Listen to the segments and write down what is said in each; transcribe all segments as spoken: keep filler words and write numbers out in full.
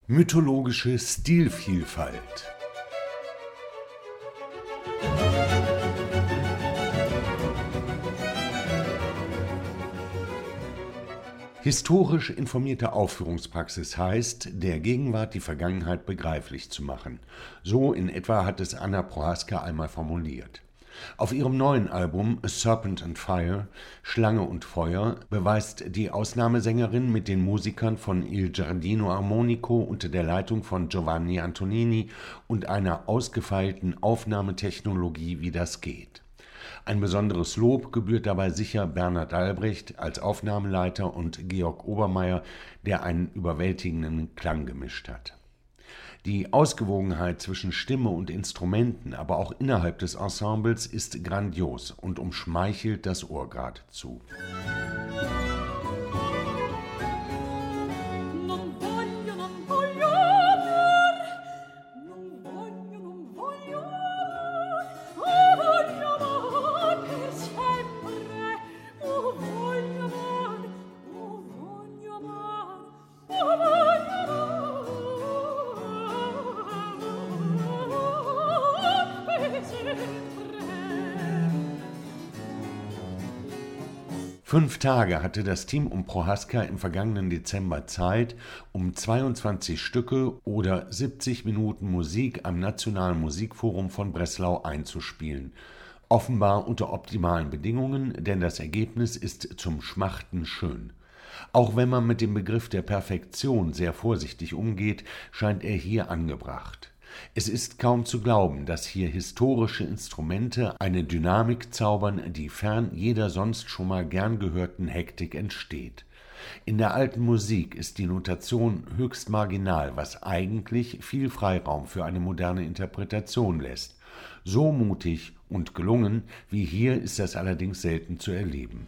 Mythologische Stilvielfalt. Historisch informierte Aufführungspraxis heißt, der Gegenwart die Vergangenheit begreiflich zu machen. So in etwa hat es Anna Prohaska einmal formuliert. Auf ihrem neuen Album A Serpent and Fire, Schlange und Feuer, beweist die Ausnahmesängerin mit den Musikern von Il Giardino Armonico unter der Leitung von Giovanni Antonini und einer ausgefeilten Aufnahmetechnologie, wie das geht. Ein besonderes Lob gebührt dabei sicher Bernhard Albrecht als Aufnahmeleiter und Georg Obermeier, der einen überwältigenden Klang gemischt hat. Die Ausgewogenheit zwischen Stimme und Instrumenten, aber auch innerhalb des Ensembles ist grandios und umschmeichelt das Ohr geradezu. Fünf Tage hatte das Team um Prohaska im vergangenen Dezember Zeit, um zweiundzwanzig Stücke oder siebzig Minuten Musik am Nationalen Musikforum von Breslau einzuspielen. Offenbar unter optimalen Bedingungen, denn das Ergebnis ist zum Schmachten schön. Auch wenn man mit dem Begriff der Perfektion sehr vorsichtig umgeht, scheint er hier angebracht. Es ist kaum zu glauben, dass hier historische Instrumente eine Dynamik zaubern, die fern jeder sonst schon mal gern gehörten Hektik entsteht. In der alten Musik ist die Notation höchst marginal, was eigentlich viel Freiraum für eine moderne Interpretation lässt. So mutig und gelungen wie hier ist das allerdings selten zu erleben.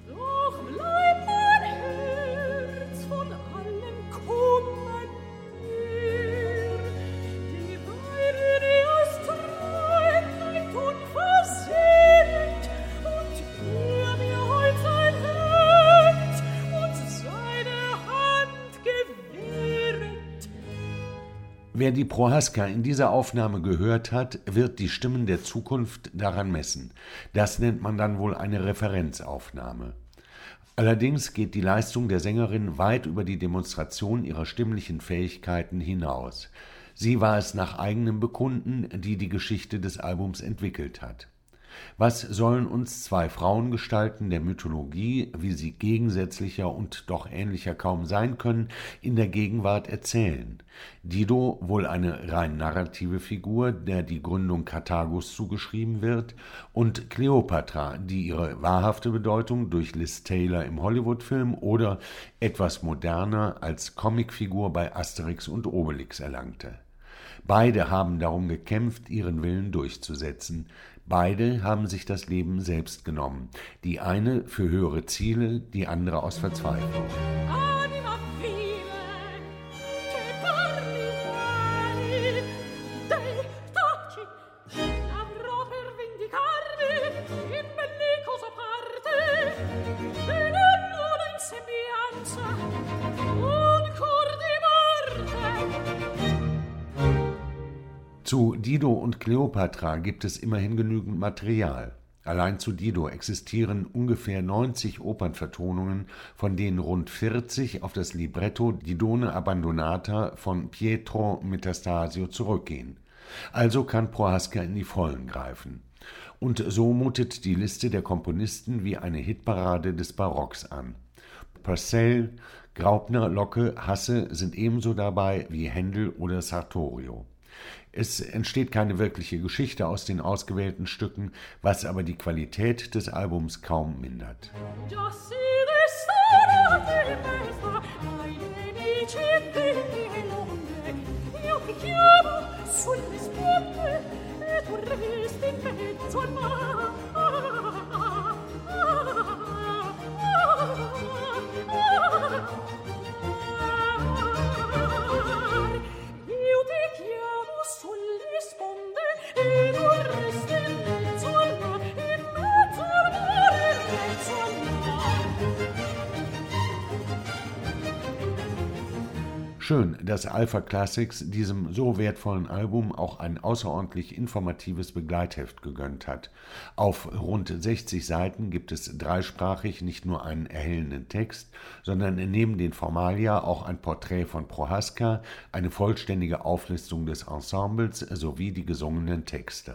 Wer die Prohaska in dieser Aufnahme gehört hat, wird die Stimmen der Zukunft daran messen. Das nennt man dann wohl eine Referenzaufnahme. Allerdings geht die Leistung der Sängerin weit über die Demonstration ihrer stimmlichen Fähigkeiten hinaus. Sie war es nach eigenem Bekunden, die die Geschichte des Albums entwickelt hat. Was sollen uns zwei Frauengestalten der Mythologie, wie sie gegensätzlicher und doch ähnlicher kaum sein können, in der Gegenwart erzählen? Dido, wohl eine rein narrative Figur, der die Gründung Karthagos zugeschrieben wird, und Kleopatra, die ihre wahrhafte Bedeutung durch Liz Taylor im Hollywood-Film oder etwas moderner als Comicfigur bei Asterix und Obelix erlangte. Beide haben darum gekämpft, ihren Willen durchzusetzen. Beide haben sich das Leben selbst genommen. Die eine für höhere Ziele, die andere aus Verzweiflung. Zu Dido und Kleopatra gibt es immerhin genügend Material. Allein zu Dido existieren ungefähr neunzig Opernvertonungen, von denen rund vierzig auf das Libretto Didone Abbandonata von Pietro Metastasio zurückgehen. Also kann Prohaska in die Vollen greifen. Und so mutet die Liste der Komponisten wie eine Hitparade des Barocks an. Purcell, Graupner, Locke, Hasse sind ebenso dabei wie Händel oder Sartorio. Es entsteht keine wirkliche Geschichte aus den ausgewählten Stücken, was aber die Qualität des Albums kaum mindert. Schön, dass Alpha Classics diesem so wertvollen Album auch ein außerordentlich informatives Begleitheft gegönnt hat. Auf rund sechzig Seiten gibt es dreisprachig nicht nur einen erhellenden Text, sondern neben den Formalia auch ein Porträt von Prohaska, eine vollständige Auflistung des Ensembles sowie die gesungenen Texte.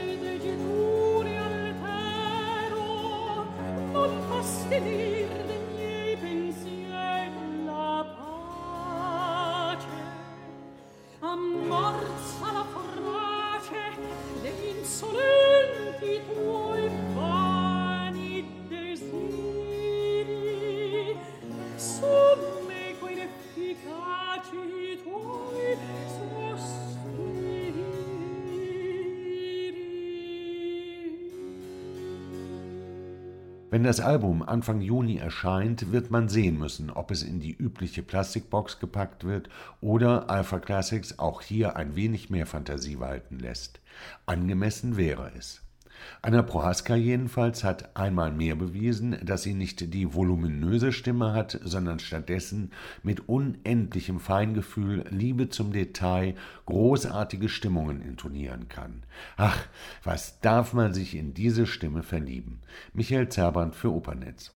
Wenn das Album Anfang Juni erscheint, wird man sehen müssen, ob es in die übliche Plastikbox gepackt wird oder Alpha Classics auch hier ein wenig mehr Fantasie walten lässt. Angemessen wäre es. Anna Prohaska jedenfalls hat einmal mehr bewiesen, dass sie nicht die voluminöse Stimme hat, sondern stattdessen mit unendlichem Feingefühl, Liebe zum Detail, großartige Stimmungen intonieren kann. Ach, was darf man sich in diese Stimme verlieben? Michael Zerband für Opernetz.